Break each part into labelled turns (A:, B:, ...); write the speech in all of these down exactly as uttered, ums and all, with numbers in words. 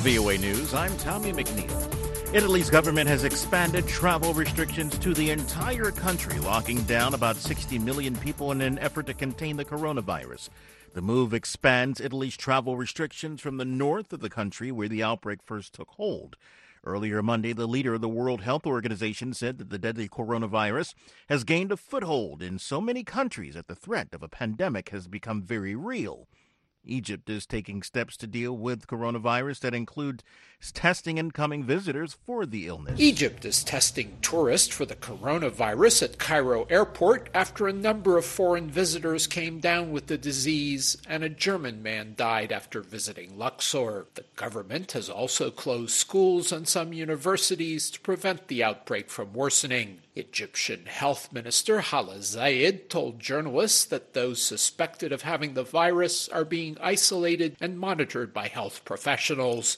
A: V O A News, I'm Tommy McNeil. Italy's government has expanded travel restrictions to the entire country, locking down about sixty million people in an effort to contain the coronavirus. The move expands Italy's travel restrictions from the north of the country, where the outbreak first took hold. Earlier Monday, the leader of the World Health Organization said that the deadly coronavirus has gained a foothold in so many countries that the threat of a pandemic has become very real. Egypt is taking steps to deal with coronavirus that include testing incoming visitors for the illness.
B: Egypt is testing tourists for the coronavirus at Cairo airport after a number of foreign visitors came down with the disease and a German man died after visiting Luxor. The government has also closed schools and some universities to prevent the outbreak from worsening. Egyptian Health Minister Hala Zayed told journalists that those suspected of having the virus are being isolated and monitored by health professionals.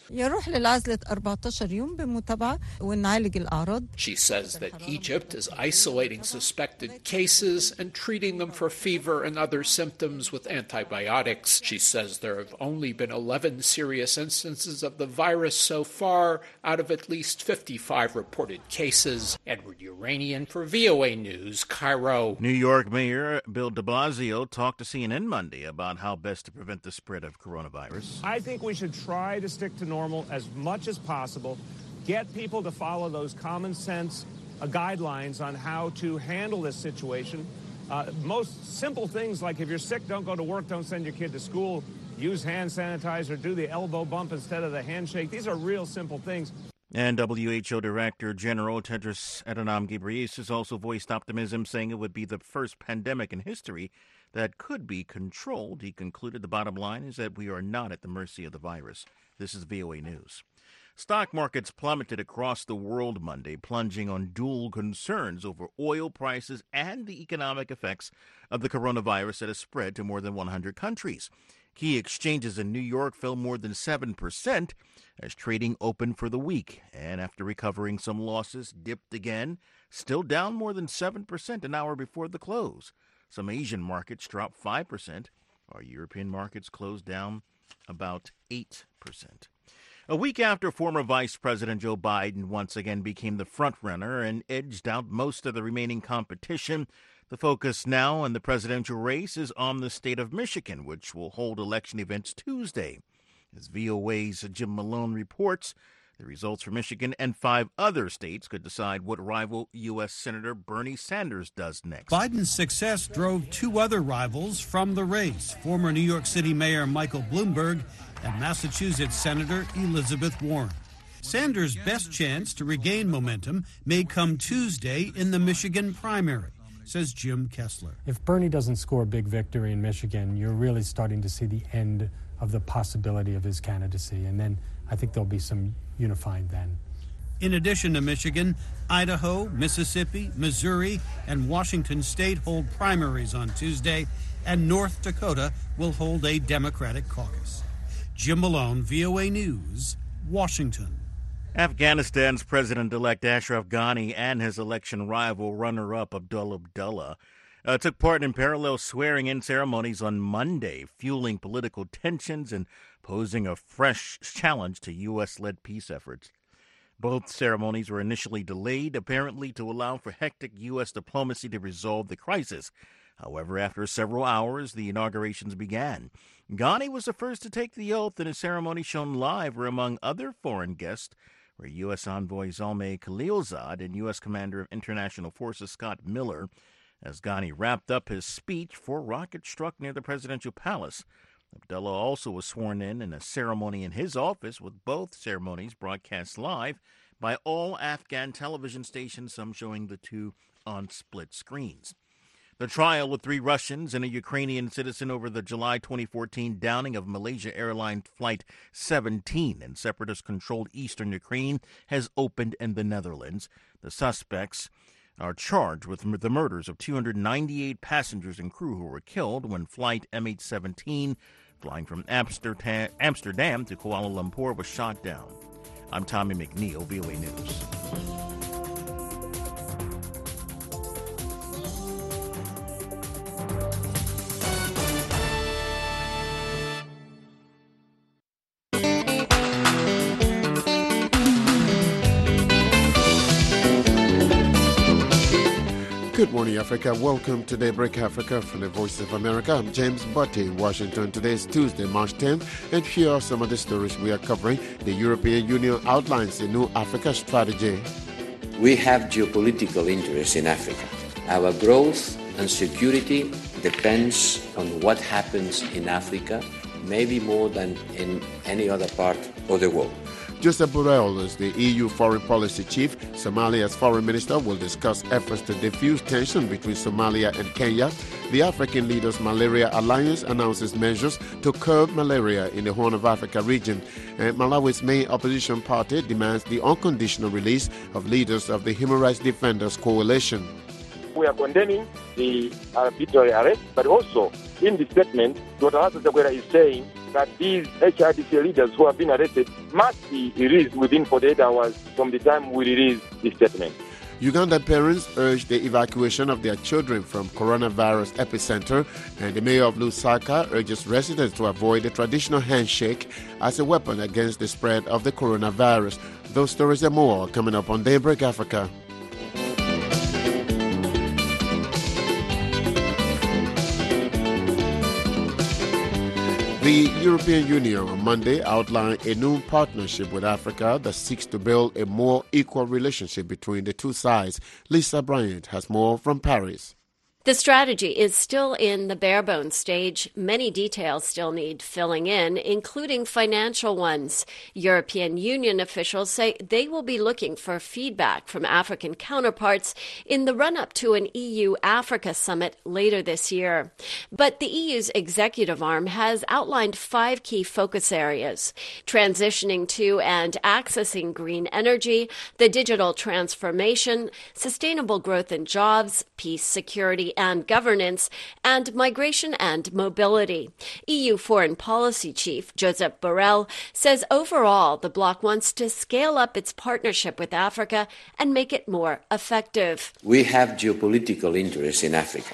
B: She says that Egypt is isolating suspected cases and treating them for fever and other symptoms with antibiotics. She says there have only been eleven serious instances of the virus so far out of at least fifty-five reported cases. Edward Uranian for V O A News, Cairo.
A: New York Mayor Bill de Blasio talked to C N N Monday about how best to prevent the spread of coronavirus.
C: I think we should try to stick to normal as much as possible, get people to follow those common sense uh, guidelines on how to handle this situation. Uh, most simple things like if you're sick, don't go to work, don't send your kid to school, use hand sanitizer, do the elbow bump instead of the handshake. These are real simple things.
A: And W H O Director General Tedros Adhanom Ghebreyesus also voiced optimism, saying it would be the first pandemic in history that could be controlled. He concluded the bottom line is that we are not at the mercy of the virus. This is V O A News. Stock markets plummeted across the world Monday, plunging on dual concerns over oil prices and the economic effects of the coronavirus that has spread to more than one hundred countries. Key exchanges in New York fell more than seven percent as trading opened for the week, and after recovering some losses, dipped again, still down more than seven percent an hour before the close. Some Asian markets dropped five percent. Our European markets closed down about eight percent. A week after former Vice President Joe Biden once again became the frontrunner and edged out most of the remaining competition, the focus now in the presidential race is on the state of Michigan, which will hold election events Tuesday. As V O A's Jim Malone reports, the results for Michigan and five other states could decide what rival U S. Senator Bernie Sanders does next.
D: Biden's success drove two other rivals from the race, former New York City Mayor Michael Bloomberg and Massachusetts Senator Elizabeth Warren. Sanders' best chance to regain momentum may come Tuesday in the Michigan primary, says Jim Kessler.
E: If Bernie doesn't score a big victory in Michigan, you're really starting to see the end of the possibility of his candidacy, and then I think there'll be some unifying then.
D: In addition to Michigan, Idaho, Mississippi, Missouri, and Washington State hold primaries on Tuesday, and North Dakota will hold a Democratic caucus. Jim Malone, V O A News, Washington.
A: Afghanistan's President-elect Ashraf Ghani and his election rival, runner-up Abdullah Abdullah, uh, took part in parallel swearing-in ceremonies on Monday, fueling political tensions and posing a fresh challenge to U S-led peace efforts. Both ceremonies were initially delayed, apparently to allow for hectic U S diplomacy to resolve the crisis. However, after several hours, the inaugurations began. Ghani was the first to take the oath, and a ceremony shown live where, among other foreign guests, were U S envoy Zalmay Khalilzad and U S Commander of International Forces Scott Miller. As Ghani wrapped up his speech, four rockets struck near the presidential palace. Abdullah also was sworn in in a ceremony in his office, with both ceremonies broadcast live by all Afghan television stations, some showing the two on split screens. The trial of three Russians and a Ukrainian citizen over the July twenty fourteen downing of Malaysia Airlines Flight seventeen in separatist-controlled eastern Ukraine has opened in the Netherlands. The suspects are charged with the murders of two hundred ninety-eight passengers and crew who were killed when Flight M H seventeen, flying from Amsterdam to Kuala Lumpur, was shot down. I'm Tommy McNeil, V O A News.
F: Good morning, Africa. Welcome to Daybreak Africa from the Voice of America. I'm James Butty in Washington. Today is Tuesday, March tenth, and here are some of the stories we are covering. The European Union outlines a new Africa strategy.
G: We have geopolitical interests in Africa. Our growth and security depends on what happens in Africa, maybe more than in any other part of the world.
F: Joseph Borrell is the E U foreign policy chief. Somalia's foreign minister will discuss efforts to defuse tension between Somalia and Kenya. The African Leaders Malaria Alliance announces measures to curb malaria in the Horn of Africa region. And Malawi's main opposition party demands the unconditional release of leaders of the Human Rights Defenders Coalition.
H: We are condemning the arbitrary arrest, but also in the statement, Doctor Hassan Chakwera is saying that these H R D C leaders who have been arrested must be released within forty-eight hours from the time we release the statement.
F: Ugandan parents urge the evacuation of their children from coronavirus epicenter, and the mayor of Lusaka urges residents to avoid the traditional handshake as a weapon against the spread of the coronavirus. Those stories and more coming up on Daybreak Africa. The European Union on Monday outlined a new partnership with Africa that seeks to build a more equal relationship between the two sides. Lisa Bryant has more from Paris.
I: The strategy is still in the bare-bones stage. Many details still need filling in, including financial ones. European Union officials say they will be looking for feedback from African counterparts in the run-up to an E U-Africa summit later this year. But the E U's executive arm has outlined five key focus areas: transitioning to and accessing green energy, the digital transformation, sustainable growth and jobs, peace, security, and governance, and migration and mobility. E U Foreign Policy Chief Joseph Borrell says overall the bloc wants to scale up its partnership with Africa and make it more effective.
G: We have geopolitical interests in Africa.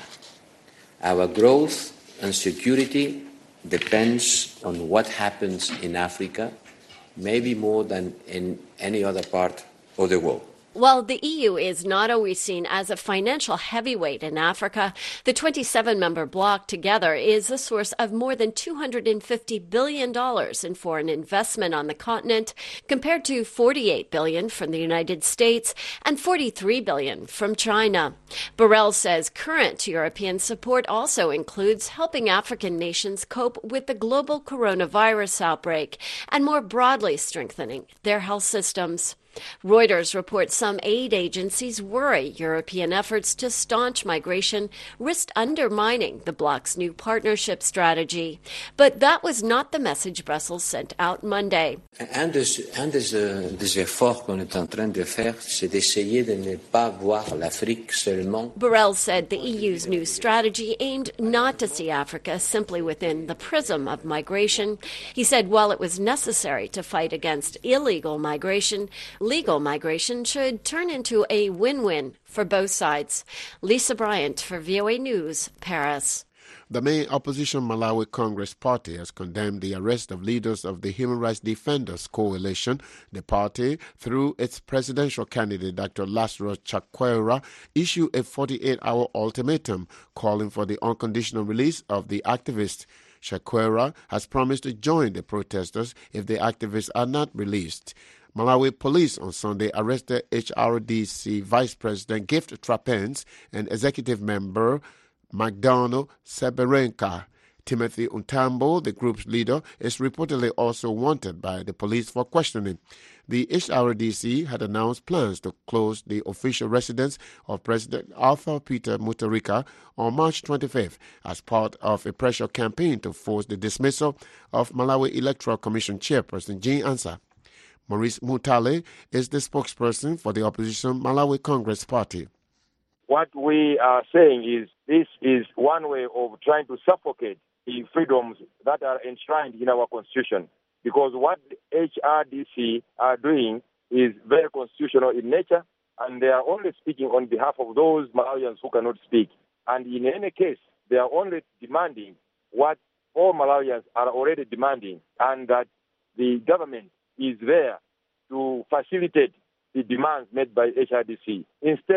G: Our growth and security depends on what happens in Africa, maybe more than in any other part of the world.
I: While the E U is not always seen as a financial heavyweight in Africa, the twenty-seven member bloc together is a source of more than two hundred fifty billion dollars in foreign investment on the continent, compared to forty-eight billion dollars from the United States and forty-three billion dollars from China. Borrell says current European support also includes helping African nations cope with the global coronavirus outbreak and more broadly strengthening their health systems. Reuters reports some aid agencies worry European efforts to staunch migration risk undermining the bloc's new partnership strategy. But that was not the message Brussels sent out Monday.
G: Un des, un des, euh, des efforts qu'on est en train de faire, c'est d'essayer de ne pas voir l'Afrique seulement.
I: Borrell said the E U's new strategy aimed not to see Africa simply within the prism of migration. He said while it was necessary to fight against illegal migration, legal migration should turn into a win-win for both sides. Lisa Bryant for V O A News, Paris.
F: The main opposition Malawi Congress Party has condemned the arrest of leaders of the Human Rights Defenders Coalition. The party, through its presidential candidate Doctor Lazarus Chakwera, issued a forty-eight hour ultimatum calling for the unconditional release of the activists. Chakwera has promised to join the protesters if the activists are not released. Malawi police on Sunday arrested H R D C Vice President Gift Trapens and executive member McDonald Seberenka. Timothy Untambo, the group's leader, is reportedly also wanted by the police for questioning. The H R D C had announced plans to close the official residence of President Arthur Peter Mutharika on March twenty-fifth as part of a pressure campaign to force the dismissal of Malawi Electoral Commission Chairperson Jean Ansah. Maurice Mutale is the spokesperson for the opposition Malawi Congress Party.
H: What we are saying is this is one way of trying to suffocate the freedoms that are enshrined in our Constitution, because what the H R D C are doing is very constitutional in nature, and they are only speaking on behalf of those Malawians who cannot speak. And in any case, they are only demanding what all Malawians are already demanding, and that the government is there to facilitate the demands made by H R D C instead of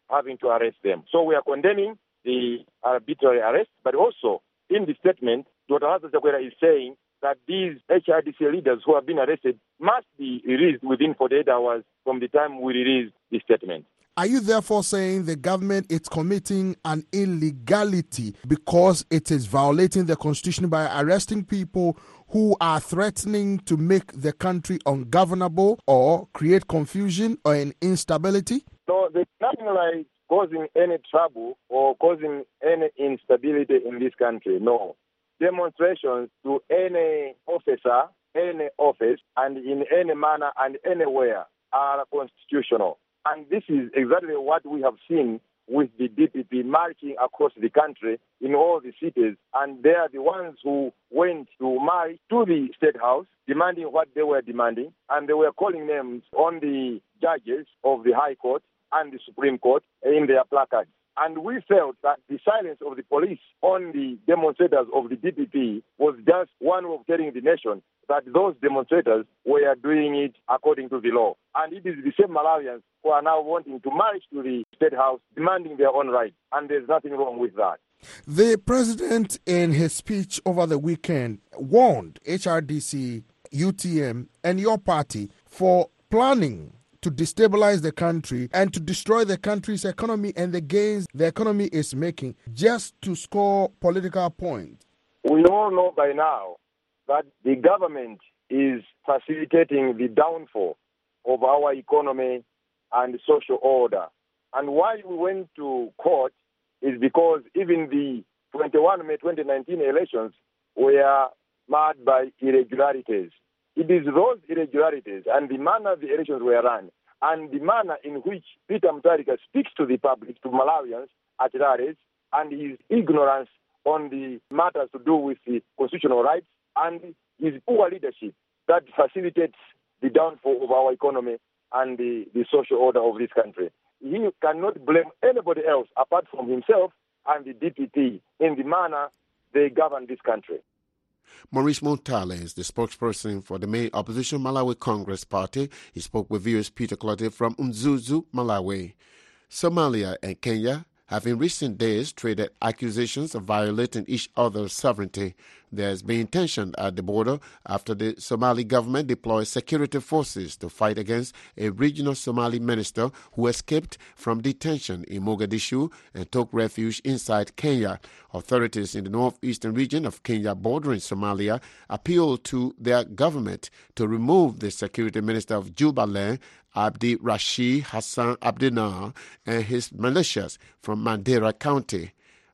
H: having to arrest them. So we are condemning the arbitrary arrest, but also in the statement, Doctor Hassan Chakwera is saying that these H R D C leaders who have been arrested must be released within forty-eight hours from the time we release the statement.
J: Are you therefore saying the government is committing an illegality because it is violating the constitution by arresting people who are threatening to make the country ungovernable or create confusion or an instability?
H: No, there's nothing like causing any trouble or causing any instability in this country, no. Demonstrations to any officer, any office, and in any manner and anywhere are constitutional. And this is exactly what we have seen with the D P P marching across the country in all the cities. And they are the ones who went to march to the State House, demanding what they were demanding. And they were calling names on the judges of the High Court and the Supreme Court in their placards. And we felt that the silence of the police on the demonstrators of the D P P was just one way of telling the nation that those demonstrators were doing it according to the law. And it is the same Malawians who are now wanting to march to the State House, demanding their own rights. And there's nothing wrong with that.
J: The president, in his speech over the weekend, warned H R D C, U T M, and your party for planning to destabilize the country and to destroy the country's economy and the gains the economy is making just to score political points.
H: We all know by now that the government is facilitating the downfall of our economy and social order. And why we went to court is because even the twenty-first of May twenty nineteen elections were marred by irregularities. It is those irregularities and the manner the elections were run and the manner in which Peter Mutharika speaks to the public, to Malawians at large, and his ignorance on the matters to do with the constitutional rights and his poor leadership that facilitates the downfall of our economy and the, the social order of this country. He cannot blame anybody else apart from himself and the D P P in the manner they govern this country.
F: Maurice Montale is the spokesperson for the main opposition Malawi Congress Party. He spoke with viewers Peter Clotte from Mzuzu, Malawi. Somalia and Kenya have in recent days traded accusations of violating each other's sovereignty. There has been tension at the border after the Somali government deployed security forces to fight against a regional Somali minister who escaped from detention in Mogadishu and took refuge inside Kenya. Authorities in the northeastern region of Kenya bordering Somalia appealed to their government to remove the security minister of Jubaland, Abdi Rashid Hassan Abdinar, and his militias from Mandera County.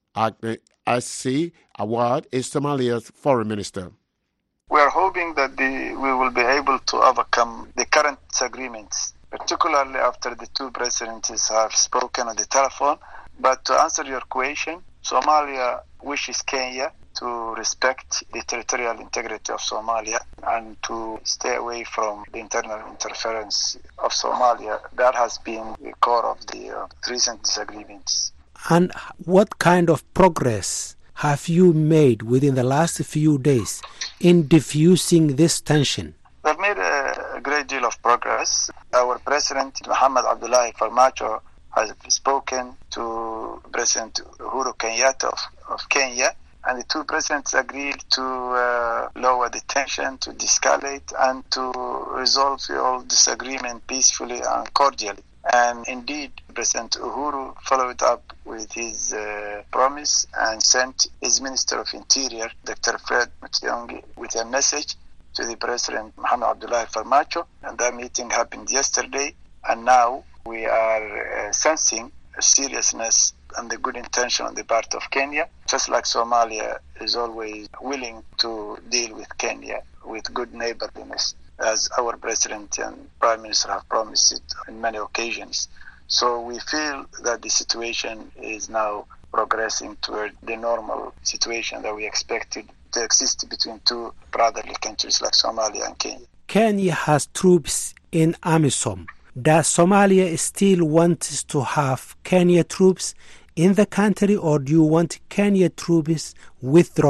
F: Asi Awad is Somalia's foreign minister.
K: We are hoping that the, we will be able to overcome the current disagreements, particularly after the two presidents have spoken on the telephone. But to answer your question, Somalia wishes Kenya to respect the territorial integrity of Somalia and to stay away from the internal interference of Somalia. That has been the core of the uh, recent disagreements.
L: And what kind of progress have you made within the last few days in diffusing this tension?
K: We've made a great deal of progress. Our President, Mohamed Abdullahi Farmajo, has spoken to President Uhuru Kenyatta of, of Kenya, and the two presidents agreed to uh, lower the tension, to de-escalate, and to resolve all disagreement peacefully and cordially. And indeed, President Uhuru followed up with his uh, promise and sent his Minister of Interior, Doctor Fred Matiang'i, with a message to the President Mohamed Abdullahi Farmajo. And that meeting happened yesterday. And now we are uh, sensing a seriousness and the good intention on the part of Kenya, just like Somalia is always willing to deal with Kenya with good neighborliness, as our President and Prime Minister have promised it on many occasions. So we feel that the situation is now progressing toward the normal situation that we expected to exist between two brotherly countries like Somalia and Kenya.
L: Kenya has troops in AMISOM. Does Somalia still want to have Kenya troops in the country, or do you want Kenya troops withdrawn?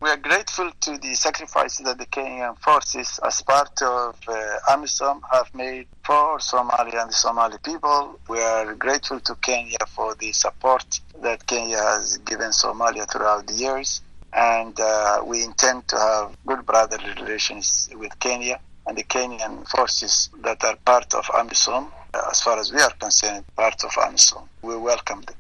K: We are grateful to the sacrifices that the Kenyan forces, as part of uh, AMISOM, have made for Somalia and the Somali people. We are grateful to Kenya for the support that Kenya has given Somalia throughout the years. And uh, we intend to have good brotherly relations with Kenya and the Kenyan forces that are part of AMISOM. As far as we are concerned, part of AMISOM. We welcome them.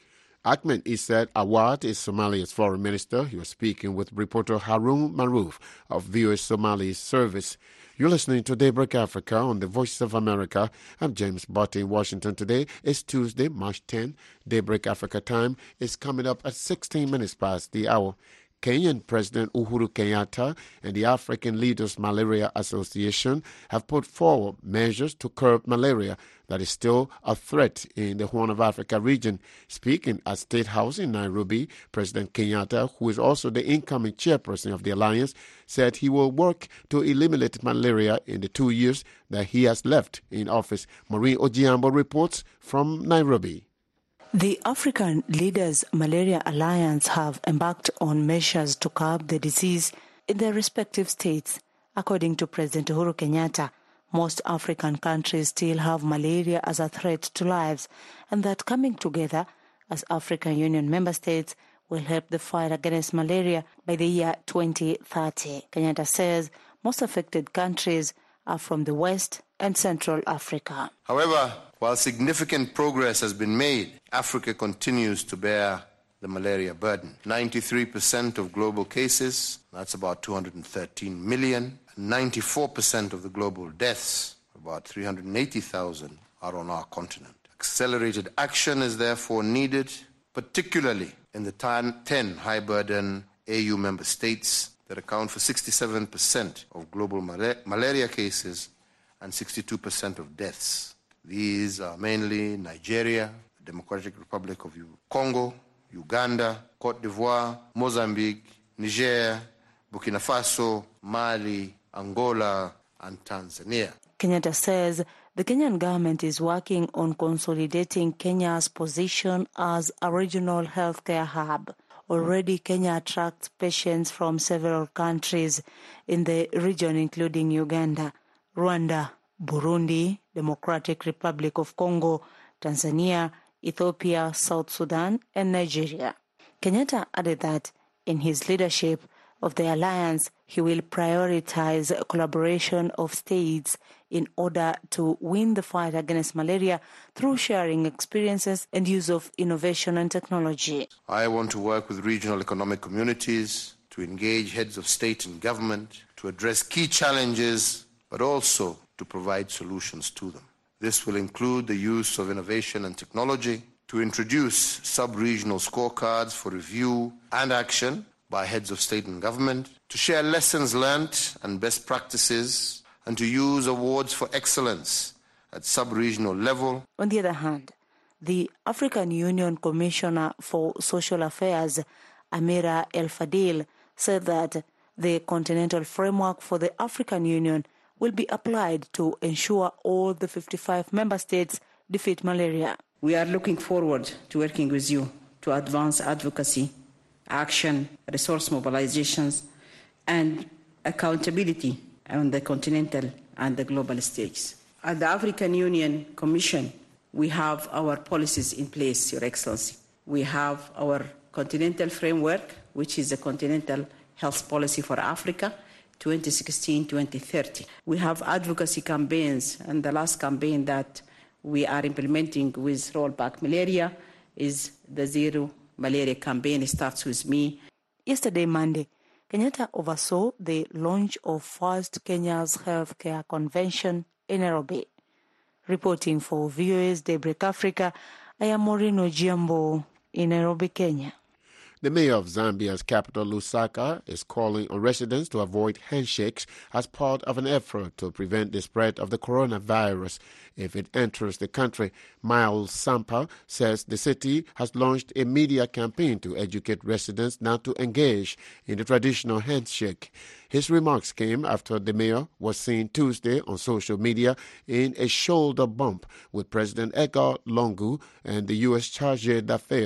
F: Ahmed Issa Awad is Somalia's foreign minister. He was speaking with reporter Harun Maruf of V O A Somali Service. You're listening to Daybreak Africa on the Voice of America. I'm James Botte in Washington. Today is Tuesday, March tenth. Daybreak Africa time is coming up at sixteen minutes past the hour. Kenyan President Uhuru Kenyatta and the African Leaders Malaria Association have put forward measures to curb malaria that is still a threat in the Horn of Africa region. Speaking at State House in Nairobi, President Kenyatta, who is also the incoming chairperson of the alliance, said he will work to eliminate malaria in the two years that he has left in office. Maureen Ojiambo reports from Nairobi.
M: The African Leaders Malaria Alliance have embarked on measures to curb the disease in their respective states. According to President Uhuru Kenyatta, most African countries still have malaria as a threat to lives, and that coming together as African Union member states will help the fight against malaria by the year twenty thirty. Kenyatta says most affected countries are from the West and Central Africa.
N: However, while significant progress has been made, Africa continues to bear the malaria burden. ninety-three percent of global cases, that's about two hundred thirteen million, and ninety-four percent of the global deaths, about three hundred eighty thousand, are on our continent. Accelerated action is therefore needed, particularly in the ten high-burden A U member states that account for sixty-seven percent of global mal- malaria cases and sixty-two percent of deaths. These are mainly Nigeria, the Democratic Republic of Congo, Uganda, Cote d'Ivoire, Mozambique, Niger, Burkina Faso, Mali, Angola, and Tanzania.
M: Kenyatta says the Kenyan government is working on consolidating Kenya's position as a regional healthcare hub. Already, Kenya attracts patients from several countries in the region, including Uganda, Rwanda, Burundi, Democratic Republic of Congo, Tanzania, Ethiopia, South Sudan, and Nigeria. Kenyatta added that in his leadership of the alliance, he will prioritize collaboration of states in order to win the fight against malaria through sharing experiences and use of innovation and technology.
N: I want to work with regional economic communities to engage heads of state and government to address key challenges, but also to provide solutions to them. This will include the use of innovation and technology to introduce sub-regional scorecards for review and action by heads of state and government, to share lessons learned and best practices, and to use awards for excellence at sub-regional level.
M: On the other hand, the African Union Commissioner for Social Affairs, Amira El Fadil, said that the continental framework for the African Union will be applied to ensure all the fifty-five member states defeat malaria.
O: We are looking forward to working with you to advance advocacy, action, resource mobilizations, and accountability on the continental and the global stage. At the African Union Commission, we have our policies in place, Your Excellency. We have our continental framework, which is the Continental Health Policy for Africa, twenty sixteen to twenty thirty. We have advocacy campaigns, and the last campaign that we are implementing with Rollback Malaria is the Zero Malaria campaign. It starts with me.
M: Yesterday, Monday, Kenyatta oversaw the launch of First Kenya's Healthcare Convention in Nairobi. Reporting for V O A's Daybreak Africa, I am Maureen Ojiambo in Nairobi, Kenya.
F: The mayor of Zambia's capital, Lusaka, is calling on residents to avoid handshakes as part of an effort to prevent the spread of the coronavirus if it enters the country. Miles Sampa says the city has launched a media campaign to educate residents not to engage in the traditional handshake. His remarks came after the mayor was seen Tuesday on social media in a shoulder bump with President Edgar Lungu and the U S Charge d'Affaires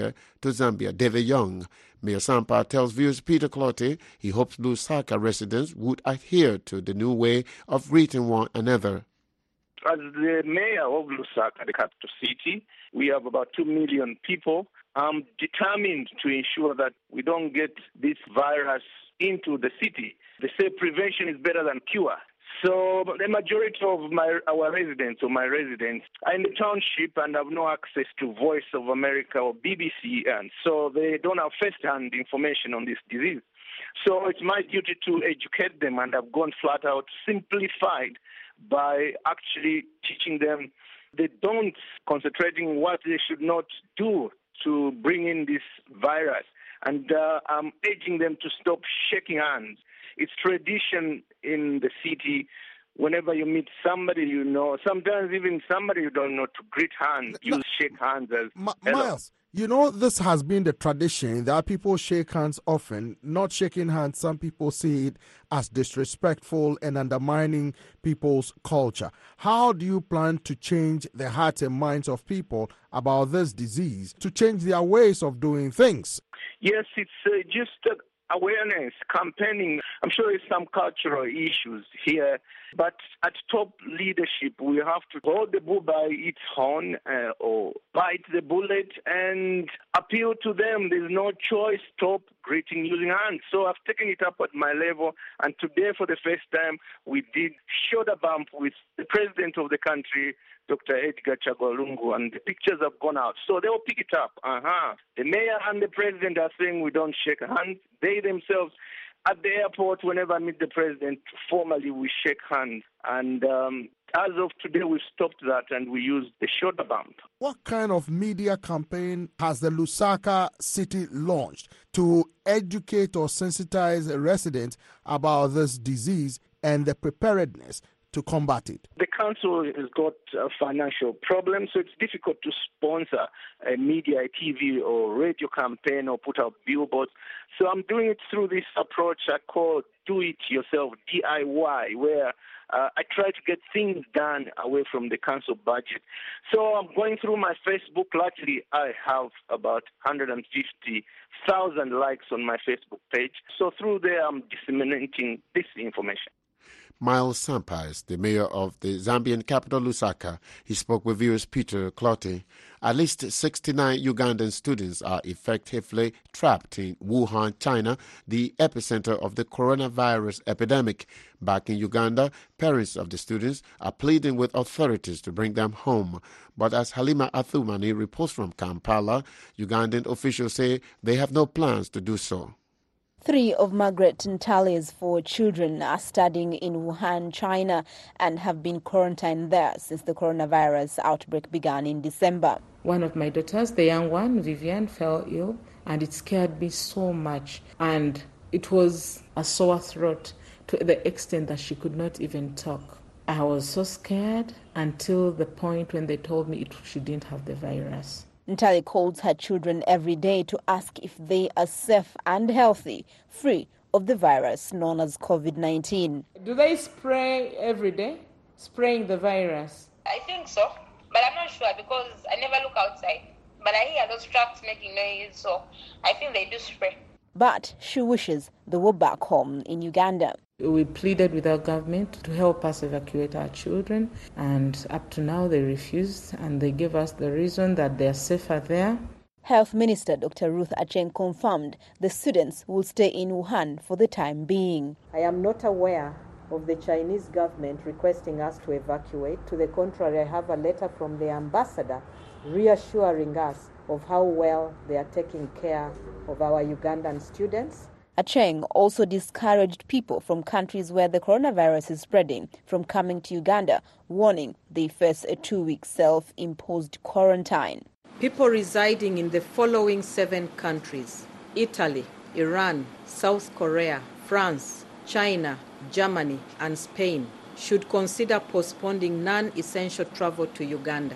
F: to Zambia, David Young. Mayor Sampah tells viewers Peter Clottey he hopes Lusaka residents would adhere to the new way of greeting one another.
P: As the mayor of Lusaka, the capital city, we have about two million people. I'm determined to ensure that we don't get this virus into the city. They say prevention is better than cure. So the majority of my our residents or my residents are in the township and have no access to Voice of America or B B C, and so they don't have first-hand information on this disease. So it's my duty to educate them, and I've gone flat out simplified by actually teaching them the don'ts, concentrating what they should not do to bring in this virus. And uh, I'm urging them to stop shaking hands. It's tradition in the city. Whenever you meet somebody you know, sometimes even somebody you don't know, to greet hands, you shake hands as
J: Ma-
P: hello.
J: Miles, you know, this has been the tradition that people shake hands often. Not shaking hands, some people see it as disrespectful and undermining people's culture. How do you plan to change the hearts and minds of people about this disease, to change their ways of doing things?
P: Yes, it's uh, just uh, awareness, campaigning. I'm sure there's some cultural issues here, but at top leadership, we have to hold the bull by its horn uh, or bite the bullet and appeal to them. There's no choice. Stop greeting using hands. So I've taken it up at my level, and today for the first time, we did shoulder bump with the president of the country, Doctor Edgar Chagwa Lungu, and the pictures have gone out. So they will pick it up. Uh-huh. The mayor and the president are saying we don't shake hands. They themselves, at the airport, whenever I meet the president, formally we shake hands. And um, as of today, we've stopped that and we use the shoulder bump.
J: What kind of media campaign has the Lusaka city launched to educate or sensitize residents about this disease and the preparedness to combat it?
P: The council has got a financial problem, so it's difficult to sponsor a media, a T V or radio campaign or put out billboards. So I'm doing it through this approach I call do it yourself, D I Y, where uh, I try to get things done away from the council budget. So I'm going through my Facebook. Luckily, I have about one hundred fifty thousand likes on my Facebook page. So through there, I'm disseminating this information.
F: Miles Sampah is the mayor of the Zambian capital, Lusaka. He spoke with viewers Peter Clottey. At least sixty-nine Ugandan students are effectively trapped in Wuhan, China, the epicenter of the coronavirus epidemic. Back in Uganda, parents of the students are pleading with authorities to bring them home. But as Halima Athumani reports from Kampala, Ugandan officials say they have no plans to do so.
Q: Three of Margaret Ntali's four children are studying in Wuhan, China, and have been quarantined there since the coronavirus outbreak began in December.
R: One of my daughters, the young one, Vivian, fell ill, and it scared me so much. And it was a sore throat to the extent that she could not even talk. I was so scared until the point when they told me it, she didn't have the virus.
Q: Ntali calls her children every day to ask if they are safe and healthy, free of the virus known as COVID nineteen.
R: Do they spray every day, spraying the virus?
S: I think so, but I'm not sure because I never look outside. But I hear those trucks making noise, so I think they do spray.
Q: But she wishes they were back home in Uganda.
R: We pleaded with our government to help us evacuate our children, and up to now they refused, and they gave us the reason that they're safer there.
Q: Health Minister Doctor Ruth Acheng confirmed the students will stay in Wuhan for the time being.
T: I am not aware of the Chinese government requesting us to evacuate. To the contrary, I have a letter from the ambassador reassuring us of how well they are taking care of our Ugandan students.
Q: Acheng also discouraged people from countries where the coronavirus is spreading from coming to Uganda, warning they face a two-week self-imposed quarantine.
T: People residing in the following seven countries: Italy, Iran, South Korea, France, China, Germany, and Spain should consider postponing non-essential travel to Uganda.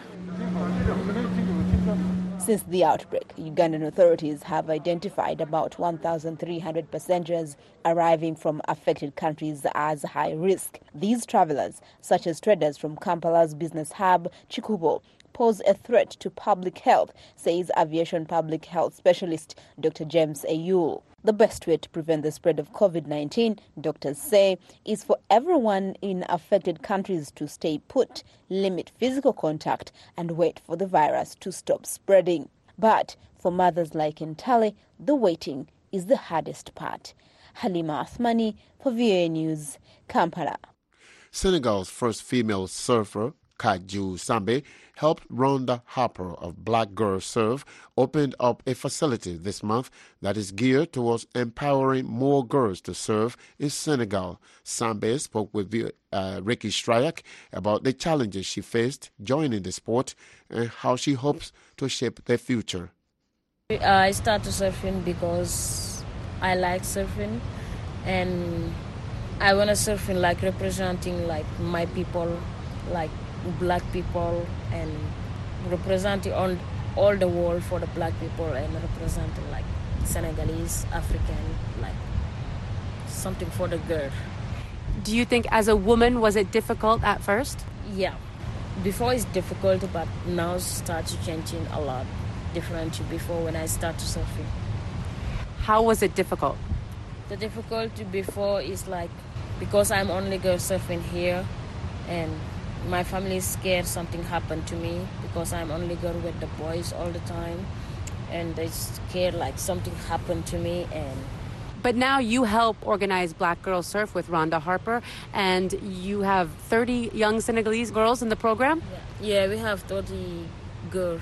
Q: Since the outbreak, Ugandan authorities have identified about one thousand three hundred passengers arriving from affected countries as high risk. These travelers, such as traders from Kampala's business hub, Chikubo, pose a threat to public health, says aviation public health specialist Doctor James Ayul. The best way to prevent the spread of COVID nineteen, doctors say, is for everyone in affected countries to stay put, limit physical contact, and wait for the virus to stop spreading. But for mothers like Ntale, the waiting is the hardest part. Halima Athmani for V O A News, Kampala.
F: Senegal's first female surfer, Kaju Sambe, helped Rhonda Harper of Black Girl Surf opened up a facility this month that is geared towards empowering more girls to surf in Senegal. Sambe spoke with uh, Ricky Stryak about the challenges she faced joining the sport and how she hopes to shape their future.
U: I started surfing because I like surfing, and I want to surfing like representing like my people, like black people, and representing all, all the world for the black people, and representing like Senegalese, African, like something for the girl.
V: Do you think as a woman was it difficult at first?
U: Yeah, before it's difficult, but now it starts changing a lot different to before when I started surfing.
V: How was it difficult?
U: The difficulty before is like because I'm only girl surfing here, and my family is scared something happened to me because I'm only girl with the boys all the time, and they scared like something happened to me. And
V: but now you help organize Black Girl Surf with Rhonda Harper, and you have thirty young Senegalese girls in the program?
U: Yeah, yeah we have thirty girls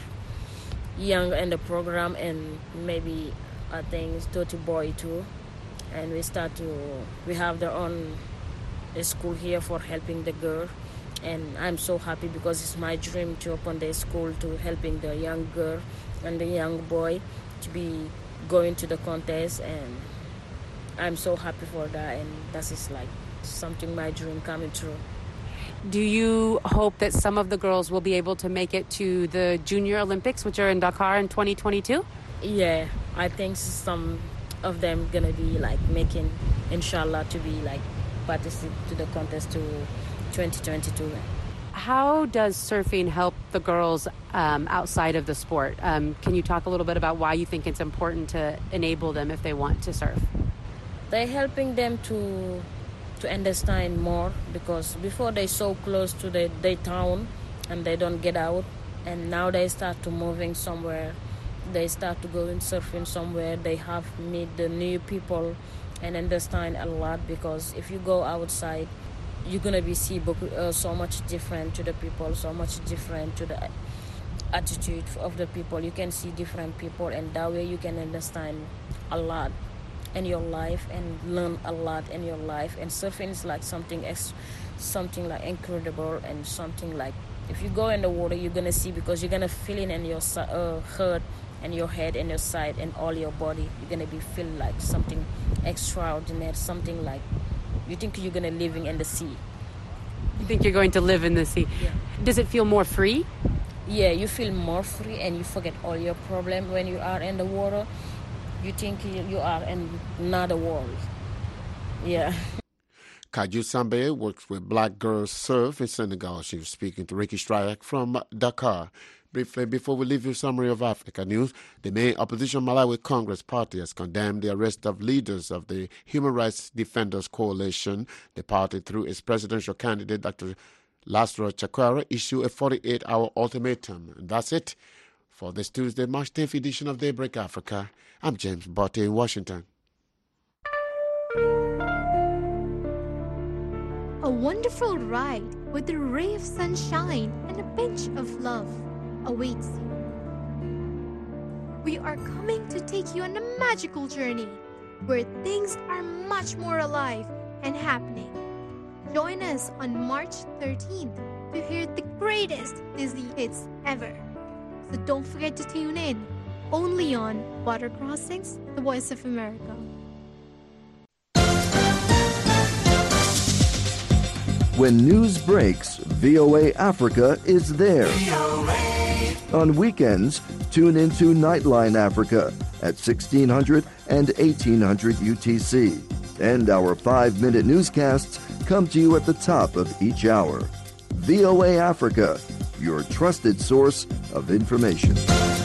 U: young in the program, and maybe I think it's thirty boy too. And we start to, we have their own school here for helping the girl. And I'm so happy because it's my dream to open the school to helping the young girl and the young boy to be going to the contest. And I'm so happy for that. And that is like something, my dream coming true.
V: Do you hope that some of the girls will be able to make it to the Junior Olympics, which are in Dakar in twenty twenty-two?
U: Yeah, I think some of them gonna be like making, inshallah, to be like participate to the contest to twenty twenty-two.
V: How does surfing help the girls um, outside of the sport? Um, can you talk a little bit about why you think it's important to enable them if they want to surf?
U: They're helping them to to understand more, because before they so close to the, the town and they don't get out, and now they start to moving somewhere. They start to go in surfing somewhere. They have meet the new people and understand a lot, because if you go outside, you're gonna be see uh, so much different to the people, so much different to the attitude of the people. You can see different people, and that way you can understand a lot in your life and learn a lot in your life. And surfing is like something ex- something like incredible, and something like if you go in the water, you're gonna see, because you're gonna feel it in your uh, heart and your head and your side and all your body. You're gonna be feel like something extraordinary, something like you think you're gonna living in the sea.
V: You think you're going to live in the sea?
U: Yeah.
V: Does it feel more free?
U: Yeah, you feel more free, and you forget all your problem when you are in the water. You think you are in another world. Yeah.
F: Kaju Sambe works with Black Girls Surf in Senegal. She was speaking to Ricky Stryak from Dakar. Briefly, before we leave you, summary of Africa news. The main opposition Malawi Congress Party has condemned the arrest of leaders of the Human Rights Defenders Coalition. The party, through its presidential candidate, Doctor Lasro Chakwera, issued a forty-eight hour ultimatum. And that's it for this Tuesday, March tenth edition of Daybreak Africa. I'm James Botte in Washington.
W: A wonderful ride with a ray of sunshine and a pinch of love awaits you. We are coming to take you on a magical journey where things are much more alive and happening. Join us on March thirteenth to hear the greatest Disney hits ever. So don't forget to tune in, only on Water Crossings, The Voice of America.
X: When news breaks, V O A Africa is there. On weekends, tune into Nightline Africa at sixteen hundred and eighteen hundred U T C. And our five-minute newscasts come to you at the top of each hour. V O A Africa, your trusted source of information.